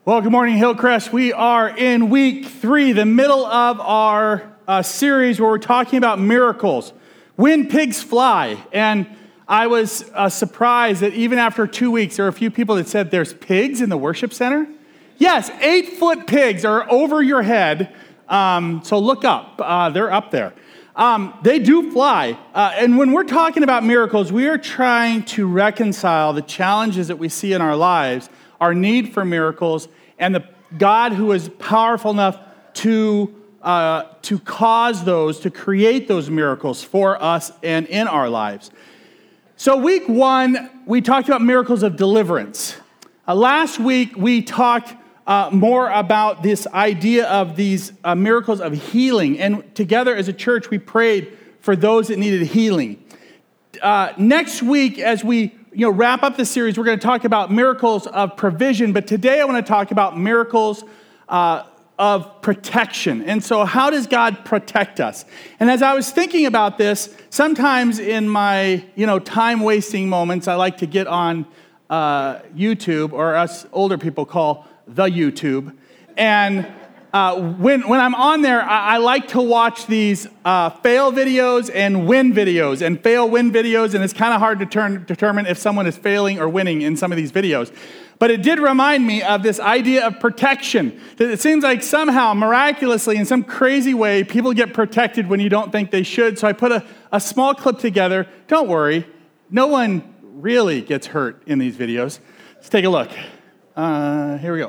Well, good morning, Hillcrest. We are in week 3, the middle of our series where we're talking about miracles. When pigs fly. And I was surprised that even after 2 weeks, there are a few people that said there's pigs in the worship center. Yes, 8-foot pigs are over your head. So look up. They're up there. They do fly. And when we're talking about miracles, we are trying to reconcile the challenges that we see in our lives, our need for miracles, and the God who is powerful enough to cause those, to create those miracles for us and in our lives. So week 1, we talked about miracles of deliverance. Last week, we talked more about this idea of these miracles of healing. And together as a church, we prayed for those that needed healing. Next week, as we wrap up the series, we're going to talk about miracles of provision, but today I want to talk about miracles of protection. And so how does God protect us? And as I was thinking about this, sometimes in my time-wasting moments, I like to get on YouTube, or us older people call the YouTube. And when I'm on there, I like to watch these fail videos and win videos, and fail-win videos, and it's kind of hard to determine if someone is failing or winning in some of these videos. But it did remind me of this idea of protection, that it seems like somehow, miraculously, in some crazy way, people get protected when you don't think they should. So I put a small clip together. Don't worry, no one really gets hurt in these videos. Let's take a look. Here we go.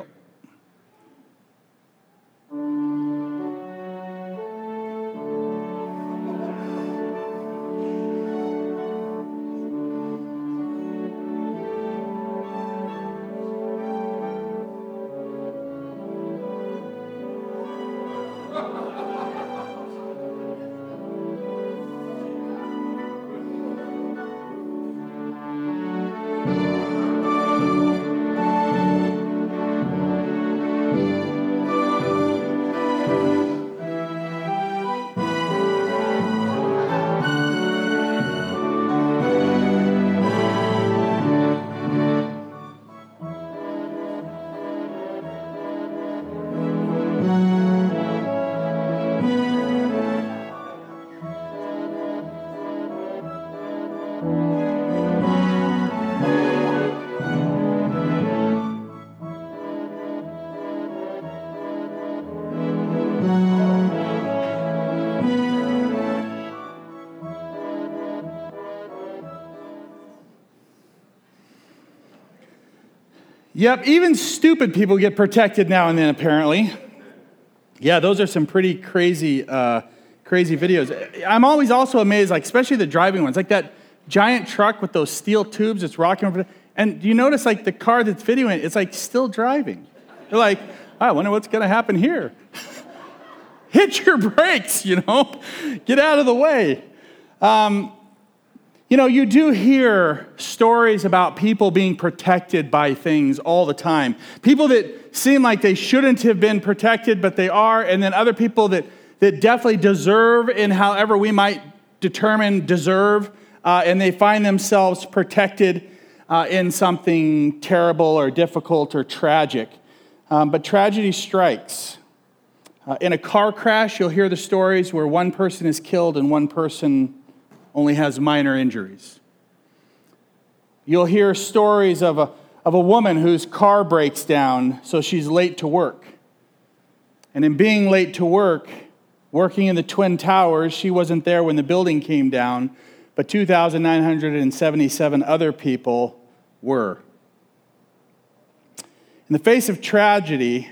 Yep, even stupid people get protected now and then, apparently. Yeah, those are some pretty crazy videos. I'm always also amazed, especially the driving ones, like that giant truck with those steel tubes that's rocking over. And do you notice, the car that's videoing it, it's still driving. They're like, I wonder what's going to happen here. Hit your brakes, get out of the way. You do hear stories about people being protected by things all the time. People that seem like they shouldn't have been protected, but they are, and then other people that definitely deserve in however we might deserve, and they find themselves protected in something terrible or difficult or tragic. But tragedy strikes. In a car crash, you'll hear the stories where one person is killed and one person only has minor injuries. You'll hear stories of a woman whose car breaks down, so she's late to work. And in being late to work, working in the Twin Towers, she wasn't there when the building came down, but 2,977 other people were. In the face of tragedy,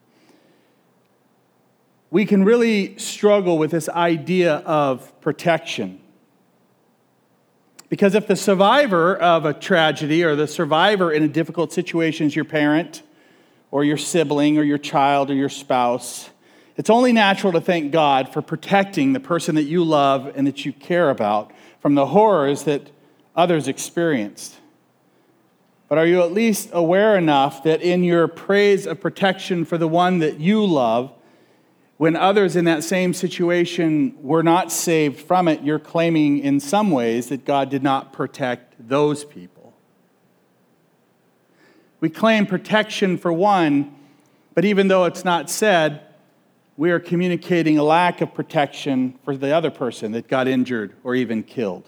we can really struggle with this idea of protection. Because if the survivor of a tragedy or the survivor in a difficult situation is your parent or your sibling or your child or your spouse, it's only natural to thank God for protecting the person that you love and that you care about from the horrors that others experienced. But are you at least aware enough that in your praise of protection for the one that you love, when others in that same situation were not saved from it, you're claiming in some ways that God did not protect those people? We claim protection for one But even though it's not said, we are communicating a lack of protection for the other person that got injured or even killed.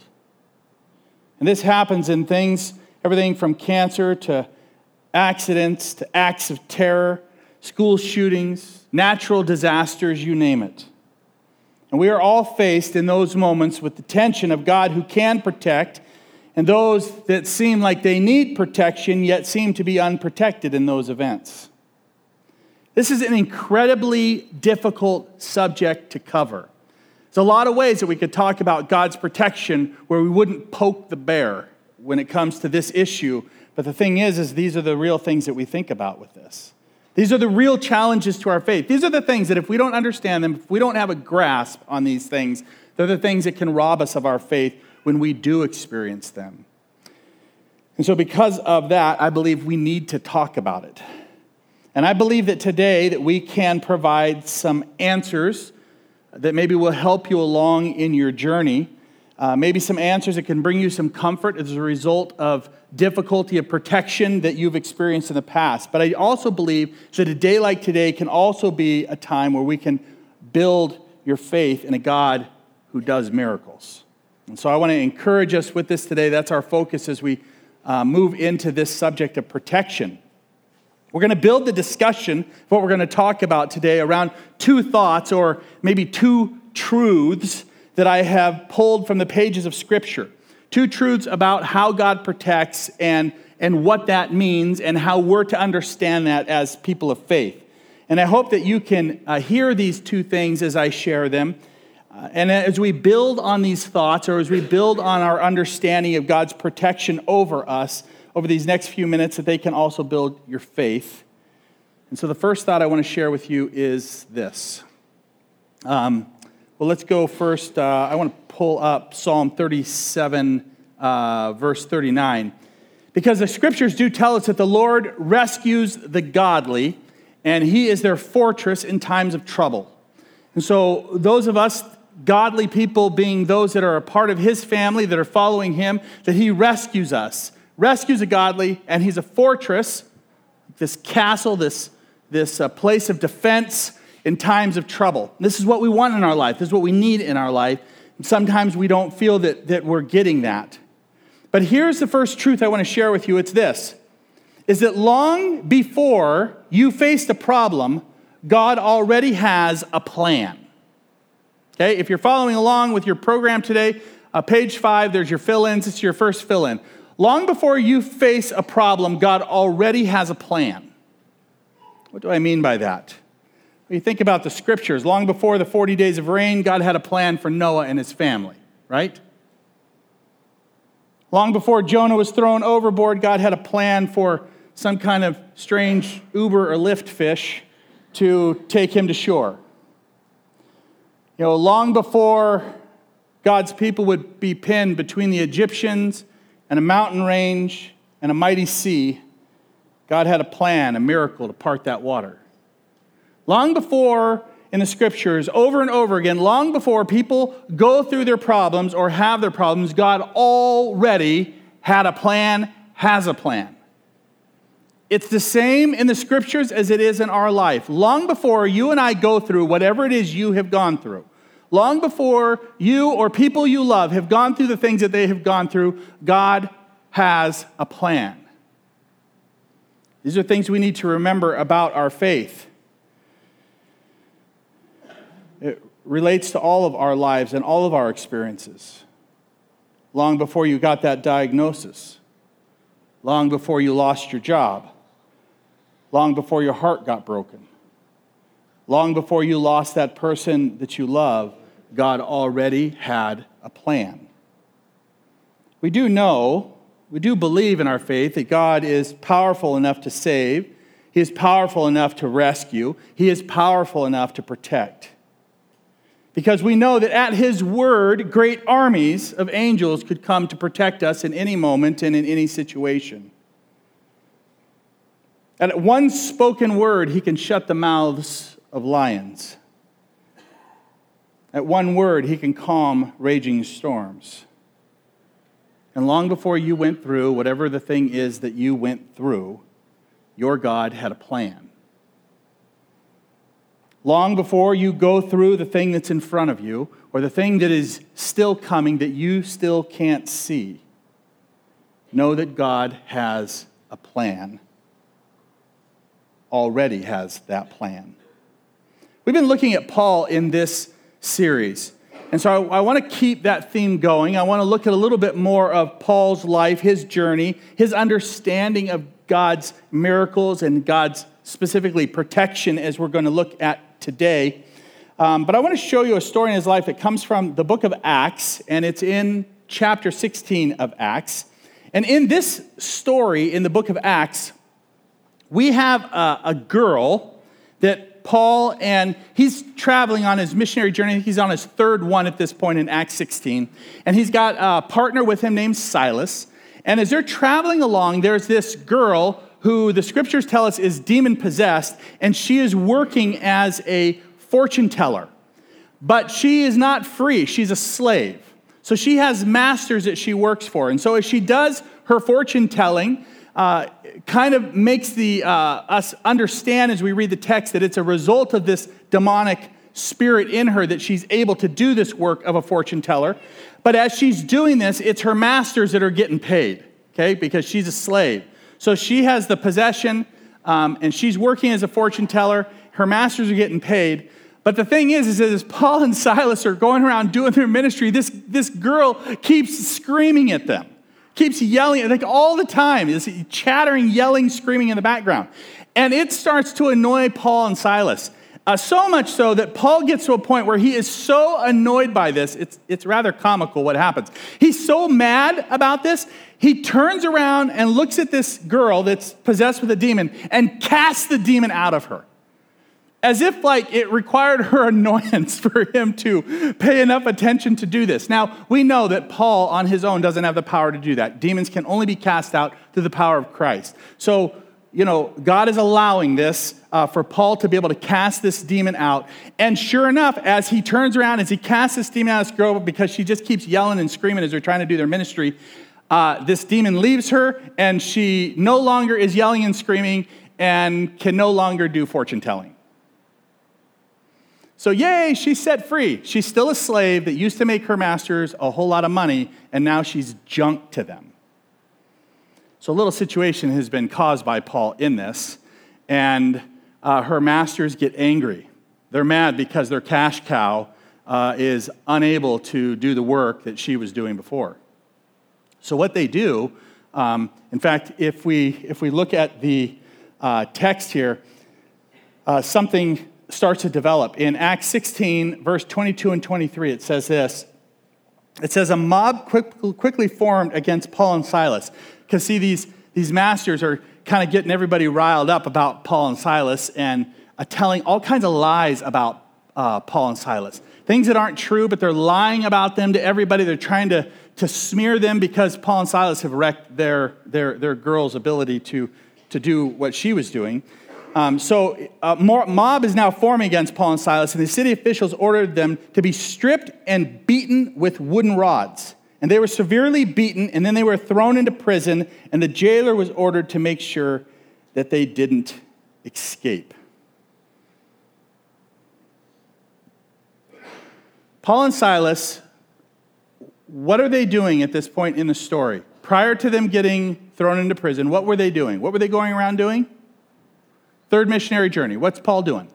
And this happens in things, everything from cancer to accidents to acts of terror, school shootings, natural disasters, you name it. And we are all faced in those moments with the tension of God who can protect and those that seem like they need protection yet seem to be unprotected in those events. This is an incredibly difficult subject to cover. There's a lot of ways that we could talk about God's protection where we wouldn't poke the bear when it comes to this issue. But the thing is these are the real things that we think about with this. These are the real challenges to our faith. These are the things that if we don't understand them, if we don't have a grasp on these things, they're the things that can rob us of our faith when we do experience them. And so because of that, I believe we need to talk about it. And I believe that today that we can provide some answers that maybe will help you along in your journey. Maybe some answers that can bring you some comfort as a result of difficulty of protection that you've experienced in the past. But I also believe that a day like today can also be a time where we can build your faith in a God who does miracles. And so I want to encourage us with this today. That's our focus as we move into this subject of protection. We're going to build the discussion of what we're going to talk about today around two thoughts or maybe two truths that I have pulled from the pages of Scripture. Two truths about how God protects and what that means and how we're to understand that as people of faith. And I hope that you can hear these two things as I share them. And as we build on these thoughts or as we build on our understanding of God's protection over us over these next few minutes, that they can also build your faith. And so the first thought I want to share with you is this. Well, let's go first. I want to pull up Psalm 37, verse 39. Because the Scriptures do tell us that the Lord rescues the godly, and He is their fortress in times of trouble. And so those of us, godly people, being those that are a part of His family, that are following Him, that He rescues us. Rescues a godly, and He's a fortress, this castle, this place of defense in times of trouble. This is what we want in our life. This is what we need in our life. And sometimes we don't feel that we're getting that. But here's the first truth I want to share with you. It's this, is that long before you faced a problem, God already has a plan. Okay, if you're following along with your program today, page 5, there's your fill-ins. It's your first fill-in. Long before you face a problem, God already has a plan. What do I mean by that? When you think about the Scriptures, long before the 40 days of rain, God had a plan for Noah and his family, right? Long before Jonah was thrown overboard, God had a plan for some kind of strange Uber or Lyft fish to take him to shore. Long before God's people would be pinned between the Egyptians and a mountain range and a mighty sea, God had a plan, a miracle to part that water. Long before, in the Scriptures, over and over again, long before people go through their problems or have their problems, God already had a plan, has a plan. It's the same in the Scriptures as it is in our life. Long before you and I go through whatever it is you have gone through, long before you or people you love have gone through the things that they have gone through, God has a plan. These are things we need to remember about our faith. It relates to all of our lives and all of our experiences. Long before you got that diagnosis, long before you lost your job, long before your heart got broken, long before you lost that person that you love, God already had a plan. We do believe in our faith that God is powerful enough to save. He is powerful enough to rescue. He is powerful enough to protect. Because we know that at His word, great armies of angels could come to protect us in any moment and in any situation. At one spoken word, He can shut the mouths of lions. At one word, He can calm raging storms. And long before you went through whatever the thing is that you went through, your God had a plan. long before you go through the thing that's in front of you, or the thing that is still coming that you still can't see, know that God has a plan. Already has that plan. We've been looking at Paul in this series. And so I want to keep that theme going. I want to look at a little bit more of Paul's life, his journey, his understanding of God's miracles and God's specifically protection, as we're going to look at today. But I want to show you a story in his life that comes from the book of Acts, and it's in chapter 16 of Acts. And in this story in the book of Acts, we have a girl that Paul, and he's traveling on his missionary journey. He's on his third one at this point in Acts 16. And he's got a partner with him named Silas. And as they're traveling along, there's this girl who the scriptures tell us is demon-possessed, and she is working as a fortune teller. But she is not free. She's a slave. So she has masters that she works for. And so as she does her fortune telling, kind of makes us understand as we read the text that it's a result of this demonic spirit in her that she's able to do this work of a fortune teller. But as she's doing this, it's her masters that are getting paid, okay, because she's a slave. So she has the possession, and she's working as a fortune teller. Her masters are getting paid. But the thing is that as Paul and Silas are going around doing their ministry, this girl keeps screaming at them. Keeps yelling, like all the time, is chattering, yelling, screaming in the background. And it starts to annoy Paul and Silas. So much so that Paul gets to a point where he is so annoyed by this, it's rather comical what happens. He's so mad about this, he turns around and looks at this girl that's possessed with a demon and casts the demon out of her. As if like it required her annoyance for him to pay enough attention to do this. Now, we know that Paul on his own doesn't have the power to do that. Demons can only be cast out through the power of Christ. So, God is allowing this for Paul to be able to cast this demon out. And sure enough, as he turns around, as he casts this demon out of this girl, because she just keeps yelling and screaming as they're trying to do their ministry, this demon leaves her, and she no longer is yelling and screaming and can no longer do fortune telling. So yay, she's set free. She's still a slave that used to make her masters a whole lot of money, and now she's junk to them. So a little situation has been caused by Paul in this, and her masters get angry. They're mad because their cash cow is unable to do the work that she was doing before. So what they do, in fact, if we look at the text here, something starts to develop. In Acts 16, verse 22 and 23, it says this. It says, a mob quickly formed against Paul and Silas. Because see, these masters are kind of getting everybody riled up about Paul and Silas and telling all kinds of lies about Paul and Silas. Things that aren't true, but they're lying about them to everybody. They're trying to smear them because Paul and Silas have wrecked their girl's ability to do what she was doing. So mob is now forming against Paul and Silas, and the city officials ordered them to be stripped and beaten with wooden rods. And they were severely beaten, and then they were thrown into prison, and the jailer was ordered to make sure that they didn't escape. Paul and Silas, what are they doing at this point in the story? Prior to them getting thrown into prison, what were they doing? What were they going around doing? Third missionary journey. What's Paul doing?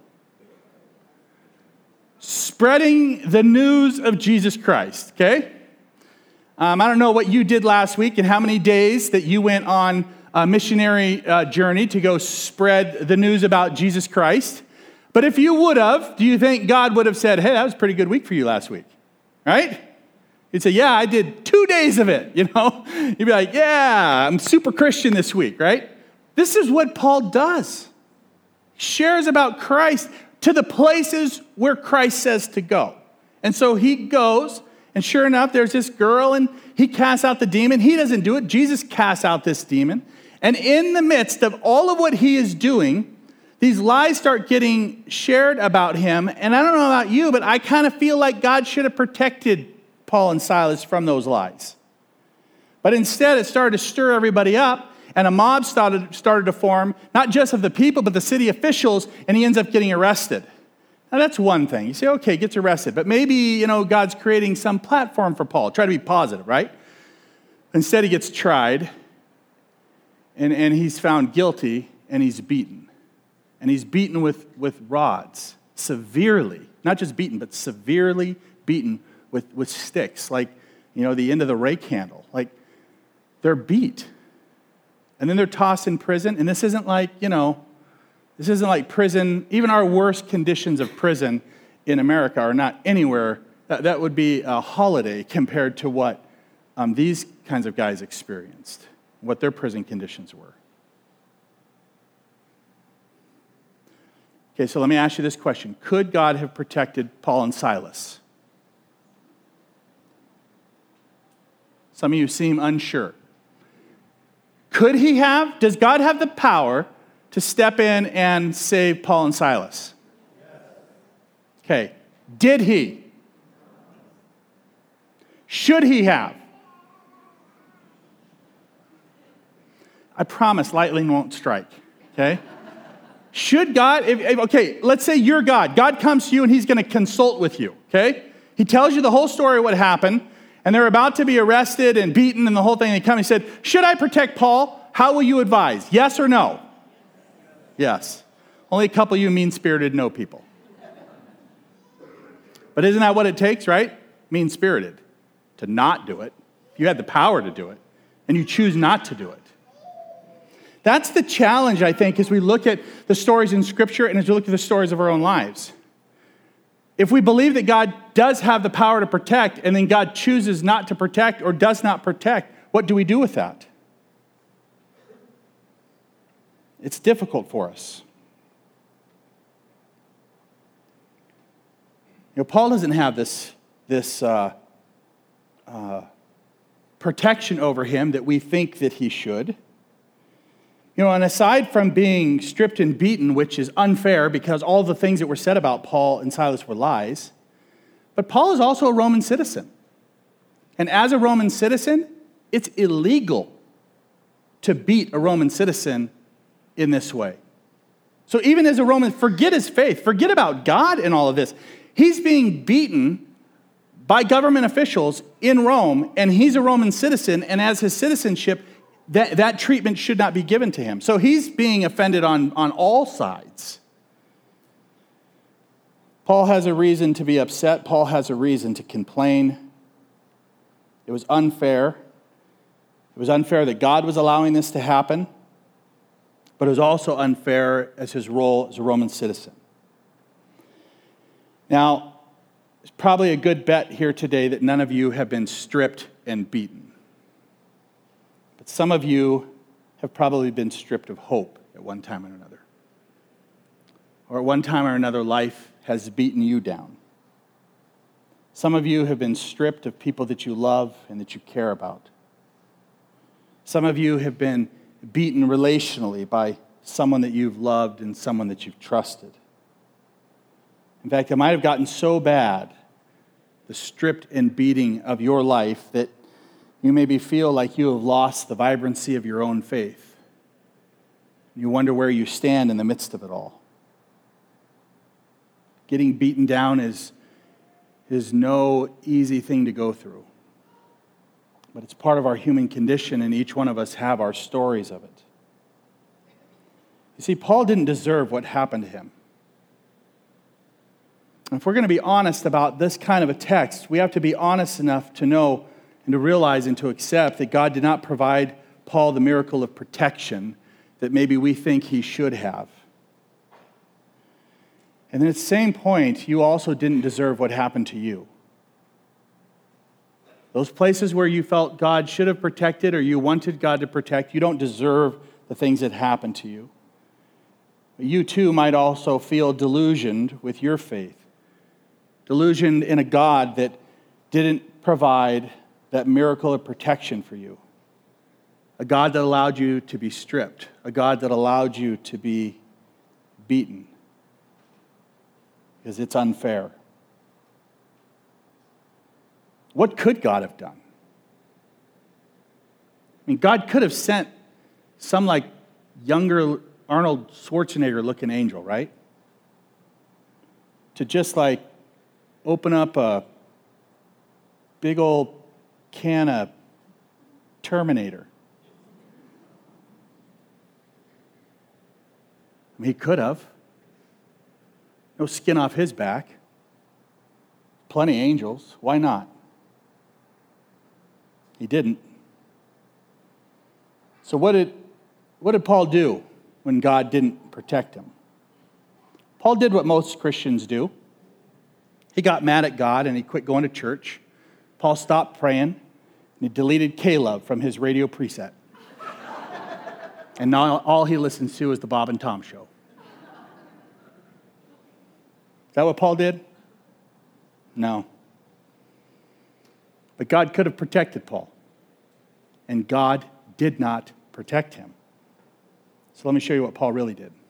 Spreading the news of Jesus Christ, okay? I don't know what you did last week and how many days that you went on a missionary journey to go spread the news about Jesus Christ. But if you would have, do you think God would have said, hey, that was a pretty good week for you last week, right? He'd say, yeah, I did 2 days of it, You'd be like, yeah, I'm super Christian this week, right? This is what Paul does. Shares about Christ to the places where Christ says to go. And so he goes, and sure enough, there's this girl, and he casts out the demon. He doesn't do it. Jesus casts out this demon. And in the midst of all of what he is doing, these lies start getting shared about him. And I don't know about you, but I kind of feel like God should have protected Paul and Silas from those lies. But instead, it started to stir everybody up. And a mob started to form, not just of the people, but the city officials, and he ends up getting arrested. Now that's one thing. You say, okay, gets arrested. But maybe, God's creating some platform for Paul. Try to be positive, right? Instead, he gets tried, and he's found guilty, and he's beaten. And he's beaten with rods, severely. Not just beaten, but severely beaten with sticks, like, the end of the rake handle. Like, they're beat. And then they're tossed in prison. And this isn't like, this isn't like prison. Even our worst conditions of prison in America are not anywhere. That would be a holiday compared to what these kinds of guys experienced, what their prison conditions were. Okay, so let me ask you this question. Could God have protected Paul and Silas? Some of you seem unsure. Could he have? Does God have the power to step in and save Paul and Silas? Okay. Did he? Should he have? I promise lightning won't strike, okay? Should God, okay, let's say you're God. God comes to you and he's going to consult with you, okay? He tells you the whole story of what happened, and they're about to be arrested and beaten and the whole thing. They come and he said, should I protect Paul? How will you advise? Yes or no? Yes. Only a couple of you mean-spirited no people. But isn't that what it takes, right? Mean-spirited. To not do it. If you had the power to do it, and you choose not to do it. That's the challenge, I think, as we look at the stories in Scripture and as we look at the stories of our own lives. If we believe that God does have the power to protect, and then God chooses not to protect or does not protect, what do we do with that? It's difficult for us. Paul doesn't have this protection over him that we think that he should. And aside from being stripped and beaten, which is unfair because all the things that were said about Paul and Silas were lies, but Paul is also a Roman citizen. And as a Roman citizen, it's illegal to beat a Roman citizen in this way. So even as a Roman, forget his faith, forget about God in all of this. He's being beaten by government officials in Rome, and he's a Roman citizen, and as his citizenship, that treatment should not be given to him. So he's being offended on all sides. Paul has a reason to be upset. Paul has a reason to complain. It was unfair. It was unfair that God was allowing this to happen, but it was also unfair as his role as a Roman citizen. Now, it's probably a good bet here today that none of you have been stripped and beaten. But some of you have probably been stripped of hope at one time or another. Or at one time or another, life has beaten you down. Some of you have been stripped of people that you love and that you care about. Some of you have been beaten relationally by someone that you've loved and someone that you've trusted. In fact, it might have gotten so bad, the stripped and beating of your life, that you maybe feel like you have lost the vibrancy of your own faith. You wonder where you stand in the midst of it all. Getting beaten down is no easy thing to go through. But it's part of our human condition, and each one of us have our stories of it. You see, Paul didn't deserve what happened to him. And if we're going to be honest about this kind of a text, we have to be honest enough to know and to realize and to accept that God did not provide Paul the miracle of protection that maybe we think he should have. And then at the same point, you also didn't deserve what happened to you. Those places where you felt God should have protected or you wanted God to protect, you don't deserve the things that happened to you. You too might also feel delusioned with your faith. Delusioned in a God that didn't provide that miracle of protection for you. A God that allowed you to be stripped. A God that allowed you to be beaten. Because it's unfair. What could God have done? I mean, God could have sent some like younger Arnold Schwarzenegger looking angel, right? to just like open up a big old can of Terminator. I mean, he could have. No skin off his back. Plenty of angels. Why not? He didn't. So what did Paul do when God didn't protect him? Paul did what most Christians do. He got mad at God and he quit going to church. Paul stopped praying and he deleted K-Love from his radio preset. And now all he listens to is the Bob and Tom show. Is that what Paul did? No. But God could have protected Paul. And God did not protect him. So let me show you what Paul really did.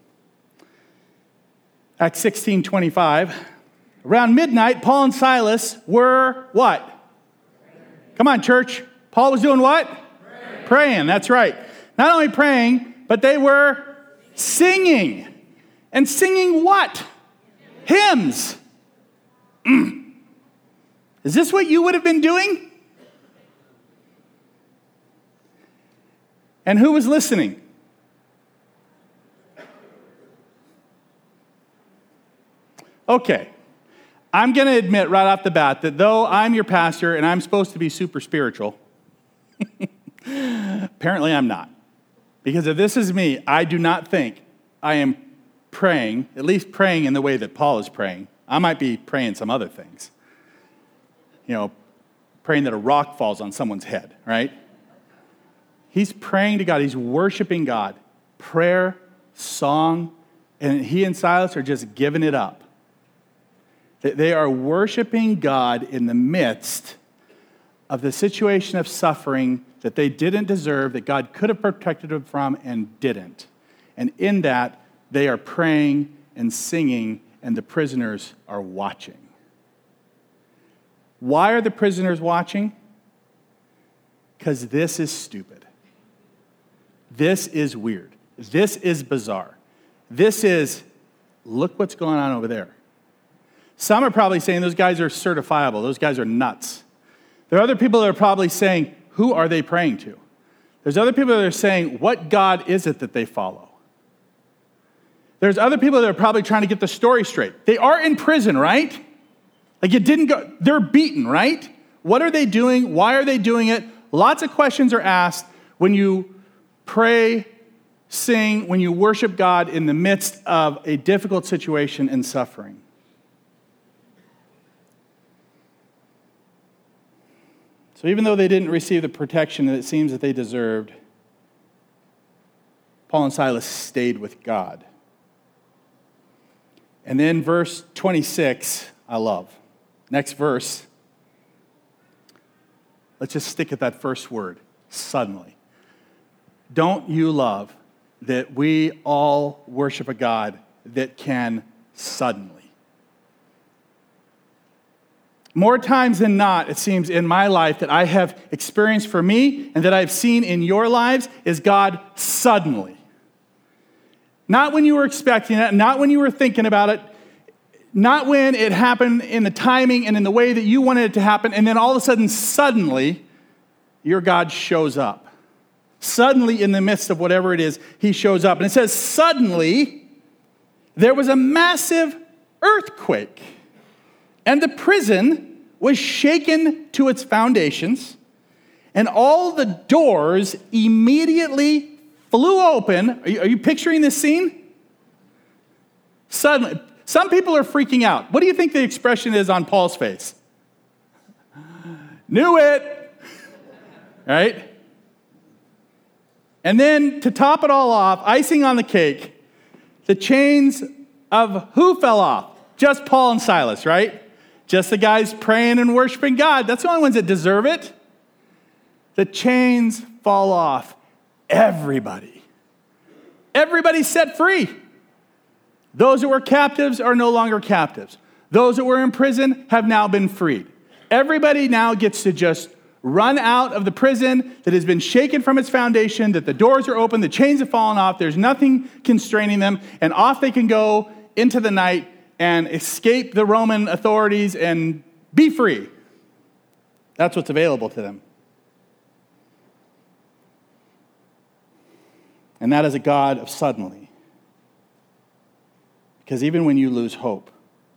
Acts 16:25. Around midnight, Paul and Silas were what? Come on, church. Paul was doing what? Praying. That's right. Not only praying, but they were singing. And singing what? Hymns. Is this what you would have been doing? And who was listening? Okay. I'm going to admit right off the bat that though I'm your pastor and I'm supposed to be super spiritual, apparently I'm not. Because if this is me, I do not think I am praying, at least praying in the way that Paul is praying. I might be praying some other things. You know, praying that a rock falls on someone's head, right? He's praying to God. He's worshiping God. Prayer, song, and he and Silas are just giving it up. They are worshiping God in the midst of the situation of suffering that they didn't deserve, that God could have protected them from and didn't. And in that, they are praying and singing, and the prisoners are watching. Why are the prisoners watching? Because this is stupid. This is weird. This is bizarre. This is, look what's going on over there. Some are probably saying those guys are certifiable. Those guys are nuts. There are other people that are probably saying, who are they praying to? There's other people that are saying, what God is it that they follow? There's other people that are probably trying to get the story straight. They are in prison, right? Like it didn't go, they're beaten, right? What are they doing? Why are they doing it? Lots of questions are asked when you pray, sing, when you worship God in the midst of a difficult situation and suffering. So even though they didn't receive the protection that it seems that they deserved, Paul and Silas stayed with God. And then verse 26, I love. Next verse. Let's just stick at that first word, suddenly. Don't you love that we all worship a God that can suddenly? More times than not, it seems in my life that I have experienced for me and that I've seen in your lives is God suddenly. Not when you were expecting it, not when you were thinking about it, not when it happened in the timing and in the way that you wanted it to happen, and then all of a sudden, suddenly, your God shows up. Suddenly, in the midst of whatever it is, he shows up. And it says, suddenly, there was a massive earthquake. And the prison was shaken to its foundations, and all the doors immediately flew open. Are you picturing this scene? Suddenly, some people are freaking out. What do you think the expression is on Paul's face? Knew it, right? And then to top it all off, icing on the cake, the chains of who fell off? Just Paul and Silas, right? Just the guys praying and worshiping God. That's the only ones that deserve it. The chains fall off. Everybody's set free. Those that were captives are no longer captives. Those that were in prison have now been freed. Everybody now gets to just run out of the prison that has been shaken from its foundation, that the doors are open, the chains have fallen off, there's nothing constraining them, and off they can go into the night and escape the Roman authorities and be free. That's what's available to them. And that is a God of suddenly. Because even when you lose hope,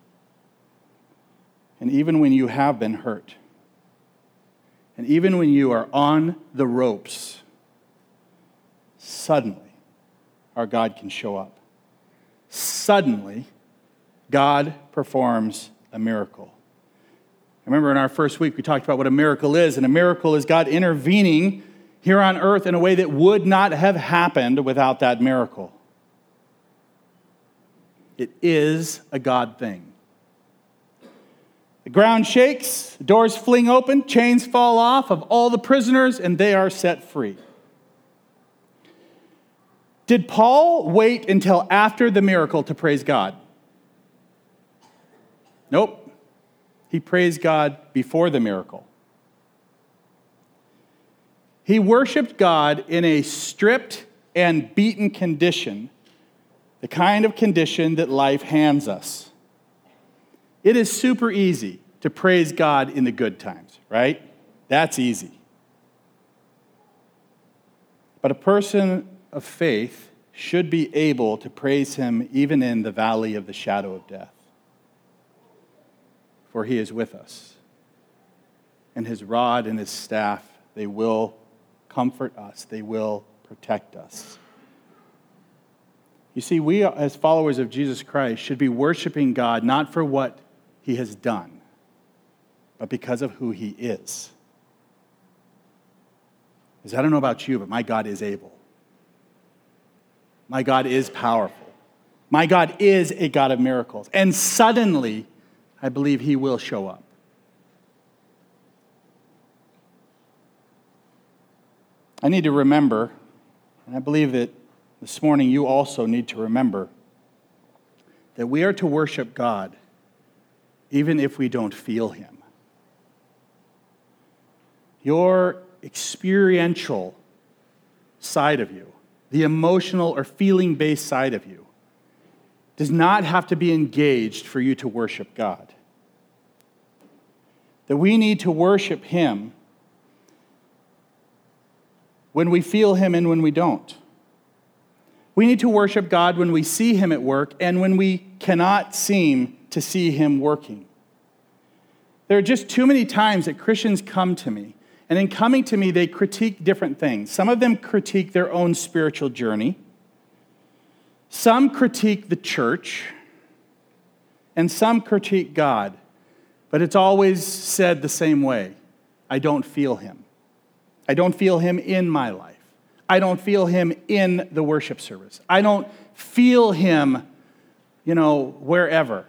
and even when you have been hurt, and even when you are on the ropes, suddenly our God can show up. Suddenly, God performs a miracle. Remember in our first week, we talked about what a miracle is, and a miracle is God intervening here on earth in a way that would not have happened without that miracle. It is a God thing. The ground shakes, doors fling open, chains fall off of all the prisoners, and they are set free. Did Paul wait until after the miracle to praise God? Nope. He praised God before the miracle. He worshiped God in a stripped and beaten condition, the kind of condition that life hands us. It is super easy to praise God in the good times, right? That's easy. But a person of faith should be able to praise him even in the valley of the shadow of death. For he is with us. And his rod and his staff, they will comfort us. They will protect us. You see, we as followers of Jesus Christ should be worshiping God not for what he has done, but because of who he is. Because I don't know about you, but my God is able. My God is powerful. My God is a God of miracles. And suddenly, I believe he will show up. I need to remember, and I believe that this morning you also need to remember, that we are to worship God even if we don't feel him. Your experiential side of you, the emotional or feeling-based side of you, does not have to be engaged for you to worship God. That we need to worship him when we feel him and when we don't. We need to worship God when we see him at work and when we cannot seem to see him working. There are just too many times that Christians come to me, and in coming to me, they critique different things. Some of them critique their own spiritual journey. Some critique the church, and some critique God. But it's always said the same way. I don't feel him. I don't feel him in my life. I don't feel him in the worship service. I don't feel him, wherever.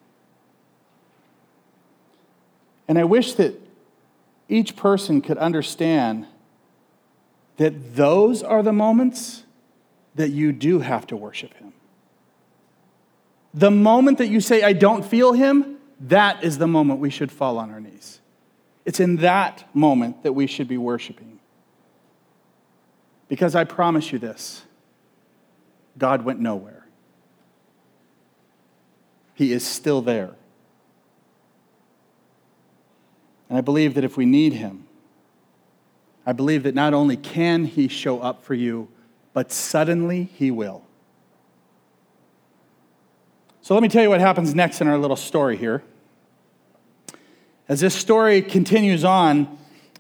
And I wish that each person could understand that those are the moments that you do have to worship him. The moment that you say, I don't feel him, that is the moment we should fall on our knees. It's in that moment that we should be worshiping. Because I promise you this, God went nowhere. He is still there. And I believe that if we need him, I believe that not only can he show up for you, but suddenly he will. So let me tell you what happens next in our little story here. As this story continues on,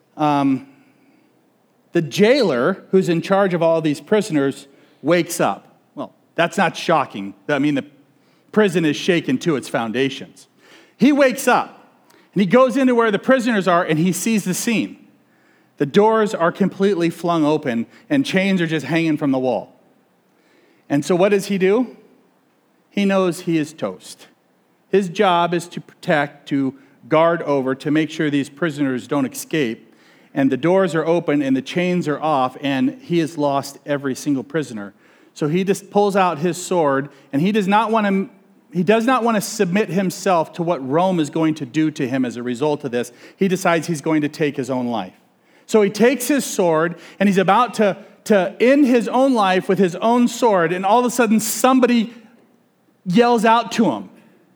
the jailer, who's in charge of all these prisoners, wakes up. Well, that's not shocking. I mean, the prison is shaken to its foundations. He wakes up, and he goes into where the prisoners are, and he sees the scene. The doors are completely flung open, and chains are just hanging from the wall. And so what does he do? He knows he is toast. His job is to protect, to guard over, to make sure these prisoners don't escape. And the doors are open and the chains are off, and he has lost every single prisoner. So he just pulls out his sword, and he does not want to submit himself to what Rome is going to do to him as a result of this. He decides he's going to take his own life. So he takes his sword, and he's about to end his own life with his own sword, and all of a sudden somebody yells out to him,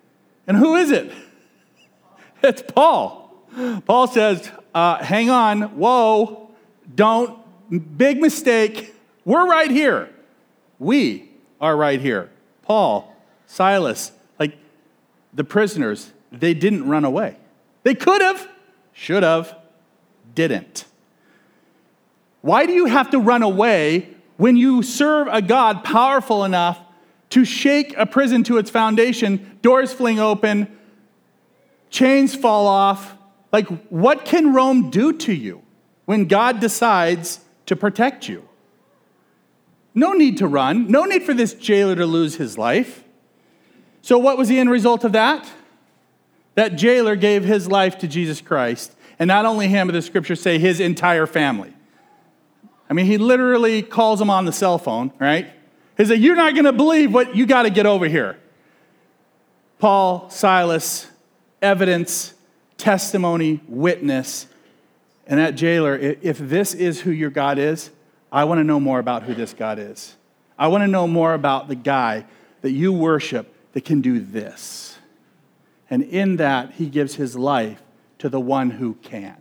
And who is it? It's Paul. Paul says, hang on, whoa, don't, big mistake. We're right here. We are right here. Paul, Silas, like the prisoners, they didn't run away. They could have, should have, didn't. Why do you have to run away when you serve a God powerful enough to shake a prison to its foundation, doors fling open, chains fall off? Like, what can Rome do to you when God decides to protect you? No need to run. No need for this jailer to lose his life. So what was the end result of that? That jailer gave his life to Jesus Christ. And not only him, but the scriptures say his entire family. I mean, he literally calls them on the cell phone, right? He said, you're not going to believe what you got to get over here. Paul, Silas, evidence, testimony, witness. And that jailer, if this is who your God is, I want to know more about who this God is. I want to know more about the guy that you worship that can do this. And in that, he gives his life to the one who can.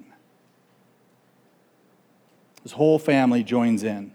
His whole family joins in.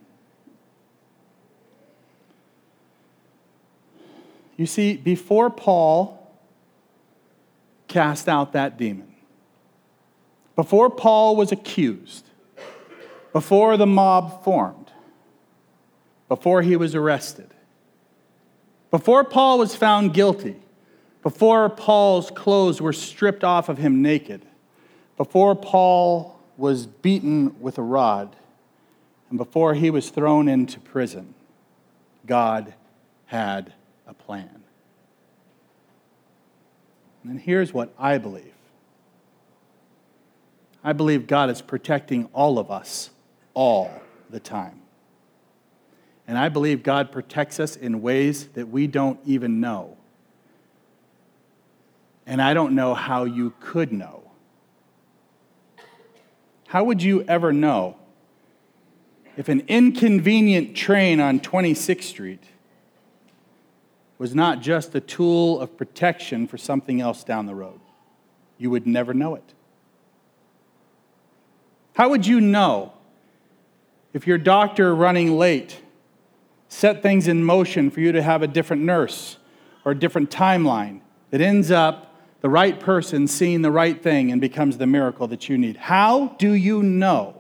You see, before Paul cast out that demon, before Paul was accused, before the mob formed, before he was arrested, before Paul was found guilty, before Paul's clothes were stripped off of him naked, before Paul was beaten with a rod, and before he was thrown into prison, God had a plan. And here's what I believe. I believe God is protecting all of us all the time. And I believe God protects us in ways that we don't even know. And I don't know how you could know. How would you ever know if an inconvenient train on 26th Street was not just a tool of protection for something else down the road? You would never know it. How would you know if your doctor running late set things in motion for you to have a different nurse or a different timeline that ends up the right person seeing the right thing and becomes the miracle that you need? How do you know?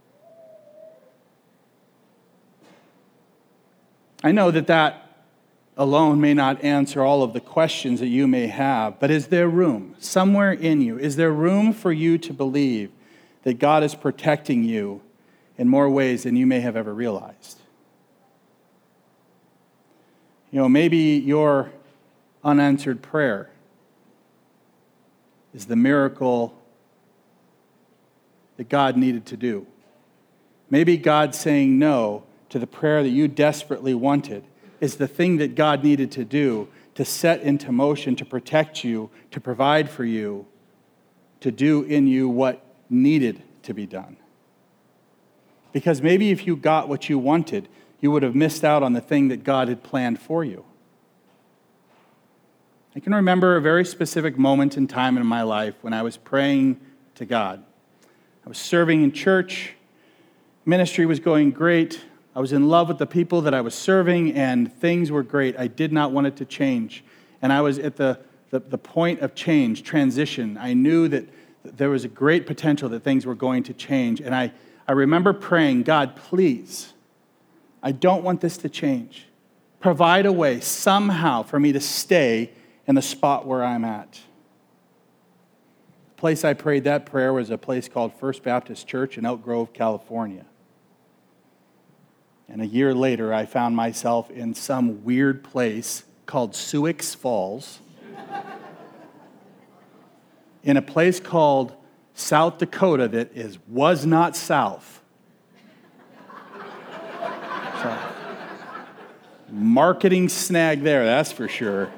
I know that alone may not answer all of the questions that you may have, but is there room somewhere in you? Is there room for you to believe that God is protecting you in more ways than you may have ever realized? You know, maybe your unanswered prayer is the miracle that God needed to do. Maybe God saying no to the prayer that you desperately wanted is the thing that God needed to do to set into motion, to protect you, to provide for you, to do in you what needed to be done. Because maybe if you got what you wanted, you would have missed out on the thing that God had planned for you. I can remember a very specific moment in time in my life when I was praying to God. I was serving in church. Ministry was going great. I was in love with the people that I was serving, and things were great. I did not want it to change. And I was at the point of change, transition. I knew that there was a great potential that things were going to change. And I remember praying, God, please, I don't want this to change. Provide a way somehow for me to stay in the spot where I'm at. The place I prayed that prayer was a place called First Baptist Church in Elk Grove, California. And a year later, I found myself in some weird place called Sioux Falls, in a place called South Dakota that was not south. So, marketing snag there, that's for sure.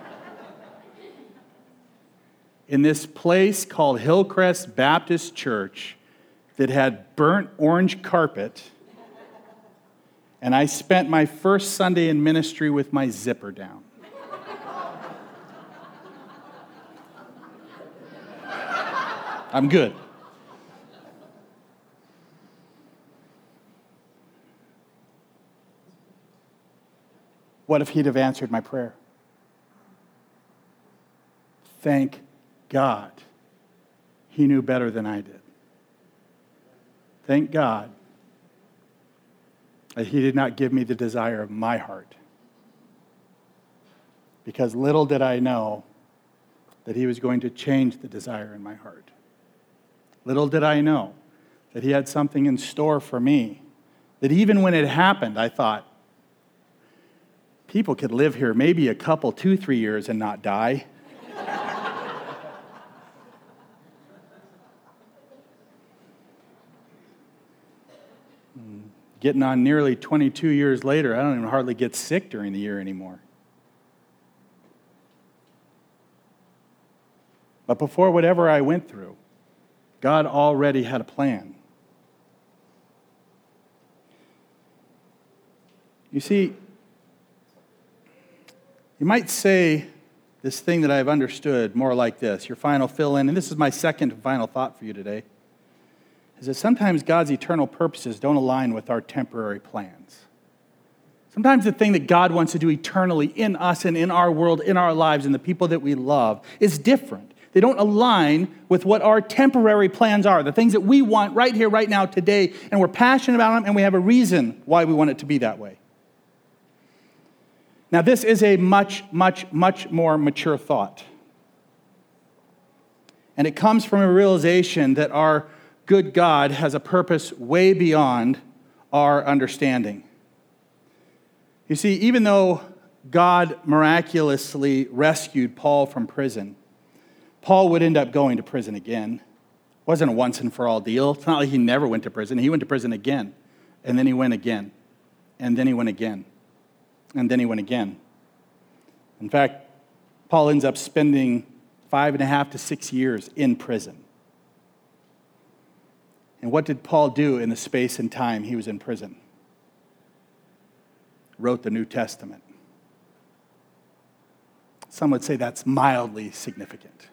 In this place called Hillcrest Baptist Church that had burnt orange carpet. And I spent my first Sunday in ministry with my zipper down. I'm good. What if he'd have answered my prayer? Thank God he knew better than I did. Thank God that he did not give me the desire of my heart. Because little did I know that he was going to change the desire in my heart. Little did I know that he had something in store for me, that even when it happened, I thought, people could live here maybe a couple, 2-3 years and not die. Getting on nearly 22 years later, I don't even hardly get sick during the year anymore. But before whatever I went through, God already had a plan. You see, you might say this thing that I've understood more like this, your final fill-in, and this is my second and final thought for you today, is that sometimes God's eternal purposes don't align with our temporary plans. Sometimes the thing that God wants to do eternally in us and in our world, in our lives, and the people that we love is different. They don't align with what our temporary plans are, the things that we want right here, right now, today, and we're passionate about them, and we have a reason why we want it to be that way. Now, this is a much, much, much more mature thought. And it comes from a realization that our good God has a purpose way beyond our understanding. You see, even though God miraculously rescued Paul from prison, Paul would end up going to prison again. It wasn't a once and for all deal. It's not like he never went to prison. He went to prison again, and then he went again, and then he went again, and then he went again. In fact, Paul ends up spending 5.5 to 6 years in prison. And what did Paul do in the space and time he was in prison? Wrote the New Testament. Some would say that's mildly significant.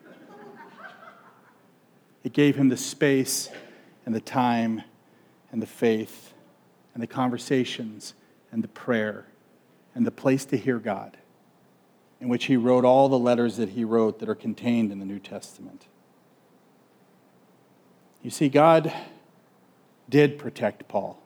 It gave him the space and the time and the faith and the conversations and the prayer and the place to hear God, in which he wrote all the letters that he wrote that are contained in the New Testament. You see, God did protect Paul.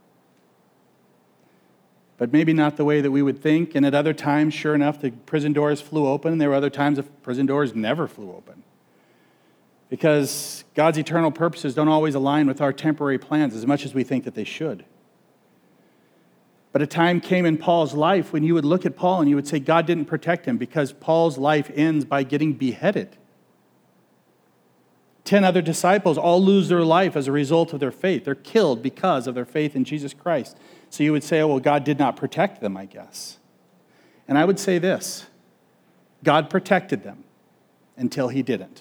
But maybe not the way that we would think. And at other times, sure enough, the prison doors flew open. And there were other times the prison doors never flew open. Because God's eternal purposes don't always align with our temporary plans as much as we think that they should. But a time came in Paul's life when you would look at Paul and you would say God didn't protect him, because Paul's life ends by getting beheaded. 10 other disciples all lose their life as a result of their faith. They're killed because of their faith in Jesus Christ. So you would say, oh, well, God did not protect them, I guess. And I would say this: God protected them until he didn't.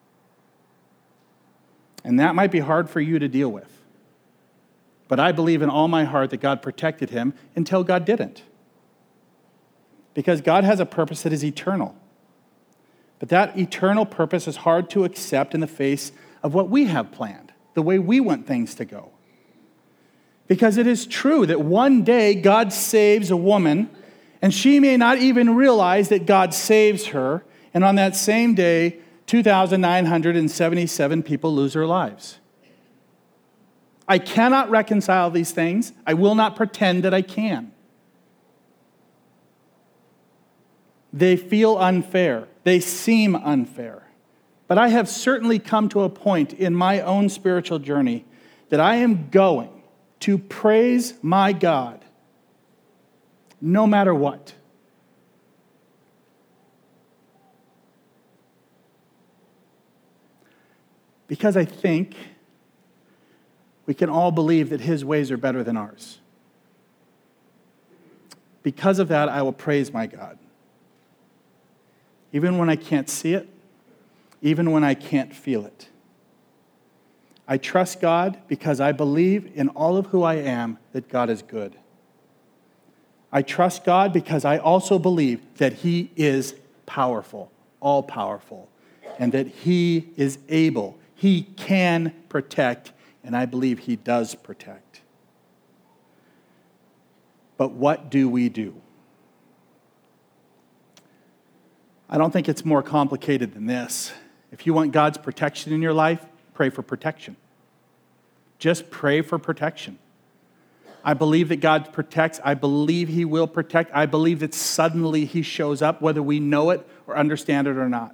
And that might be hard for you to deal with. But I believe in all my heart that God protected him until God didn't. Because God has a purpose that is eternal. But that eternal purpose is hard to accept in the face of what we have planned, the way we want things to go. Because it is true that one day God saves a woman, and she may not even realize that God saves her, and on that same day, 2,977 people lose their lives. I cannot reconcile these things. I will not pretend that I can. They feel unfair. They seem unfair. But I have certainly come to a point in my own spiritual journey that I am going to praise my God no matter what. Because I think we can all believe that his ways are better than ours. Because of that, I will praise my God. Even when I can't see it, even when I can't feel it. I trust God because I believe in all of who I am that God is good. I trust God because I also believe that he is powerful, all-powerful, and that he is able. He can protect, and I believe he does protect. But what do we do? I don't think it's more complicated than this. If you want God's protection in your life, pray for protection. Just pray for protection. I believe that God protects. I believe he will protect. I believe that suddenly he shows up, whether we know it or understand it or not.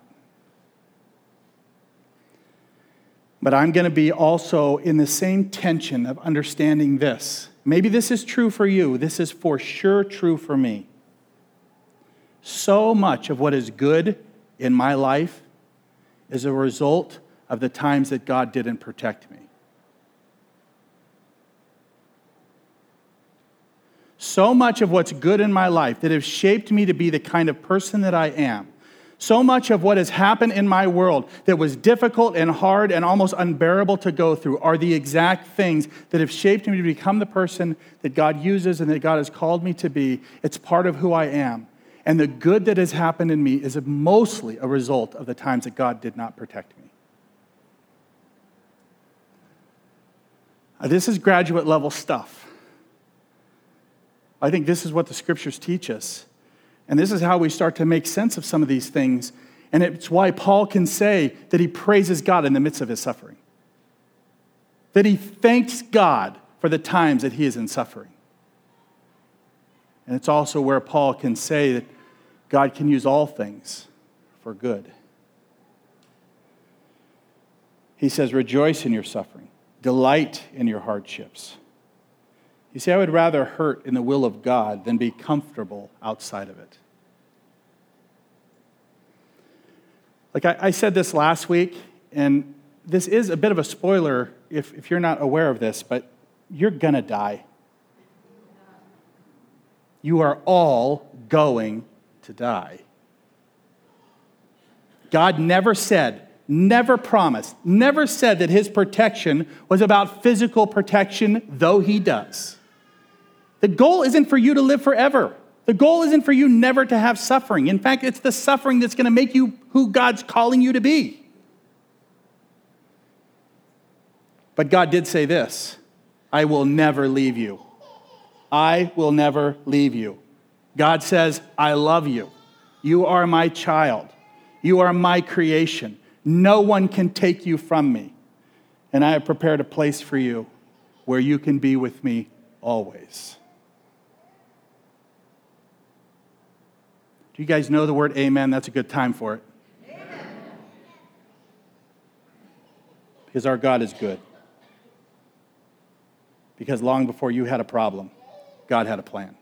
But I'm going to be also in the same tension of understanding this. Maybe this is true for you. This is for sure true for me. So much of what is good in my life is a result of the times that God didn't protect me. So much of what's good in my life that has shaped me to be the kind of person that I am, so much of what has happened in my world that was difficult and hard and almost unbearable to go through are the exact things that have shaped me to become the person that God uses and that God has called me to be. It's part of who I am. And the good that has happened in me is mostly a result of the times that God did not protect me. This is graduate level stuff. I think this is what the scriptures teach us. And this is how we start to make sense of some of these things. And it's why Paul can say that he praises God in the midst of his suffering. That he thanks God for the times that he is in suffering. And it's also where Paul can say that God can use all things for good. He says, rejoice in your suffering. Delight in your hardships. You see, I would rather hurt in the will of God than be comfortable outside of it. Like I said this last week, and this is a bit of a spoiler if you're not aware of this, but you're going to die. You are all going to die. God never said, never promised, never said that his protection was about physical protection, though he does. The goal isn't for you to live forever. The goal isn't for you never to have suffering. In fact, it's the suffering that's going to make you who God's calling you to be. But God did say this, I will never leave you. I will never leave you. God says, I love you. You are my child. You are my creation. No one can take you from me. And I have prepared a place for you where you can be with me always. Do you guys know the word amen? That's a good time for it. Amen. Because our God is good. Because long before you had a problem, God had a plan.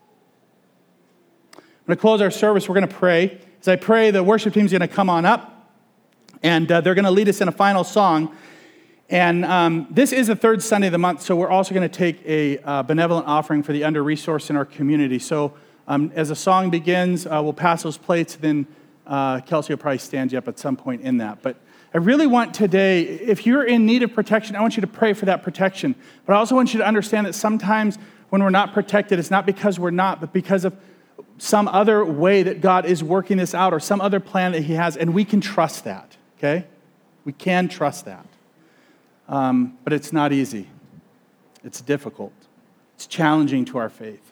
I'm going to close our service. We're going to pray. As I pray, the worship team is going to come on up, and they're going to lead us in a final song. And this is the third Sunday of the month, so we're also going to take a benevolent offering for the under-resourced in our community. So as the song begins, we'll pass those plates, then Kelsey will probably stand you up at some point in that. But I really want today, if you're in need of protection, I want you to pray for that protection. But I also want you to understand that sometimes when we're not protected, it's not because we're not, but because of some other way that God is working this out or some other plan that he has, and we can trust that, okay? We can trust that. But it's not easy. It's difficult. It's challenging to our faith.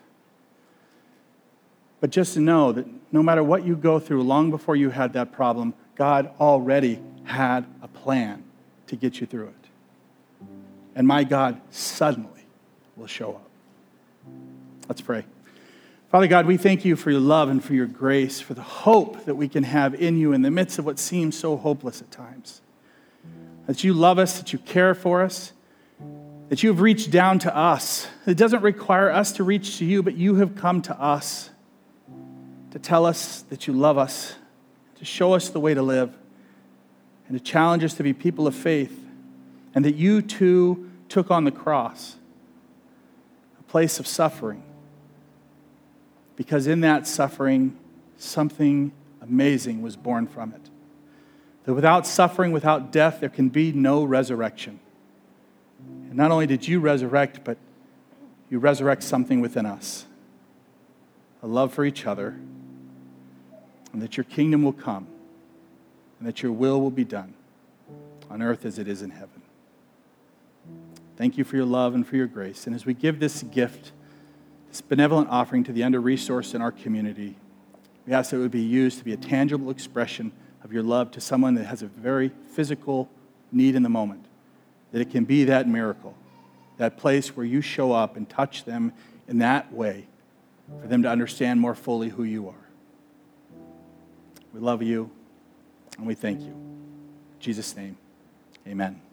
But just to know that no matter what you go through, long before you had that problem, God already had a plan to get you through it. And my God suddenly will show up. Let's pray. Father God, we thank you for your love and for your grace, for the hope that we can have in you in the midst of what seems so hopeless at times. That you love us, that you care for us, that you have reached down to us. It doesn't require us to reach to you, but you have come to us to tell us that you love us, to show us the way to live, and to challenge us to be people of faith, and that you too took on the cross, a place of suffering, because in that suffering, something amazing was born from it. That without suffering, without death, there can be no resurrection. And not only did you resurrect, but you resurrect something within us, a love for each other, and that your kingdom will come, and that your will be done. on earth as it is in heaven. Thank you for your love and for your grace. And as we give this gift, this benevolent offering to the under-resourced in our community, we ask that it would be used to be a tangible expression of your love to someone that has a very physical need in the moment, that it can be that miracle, that place where you show up and touch them in that way for them to understand more fully who you are. We love you and we thank you. In Jesus' name, amen.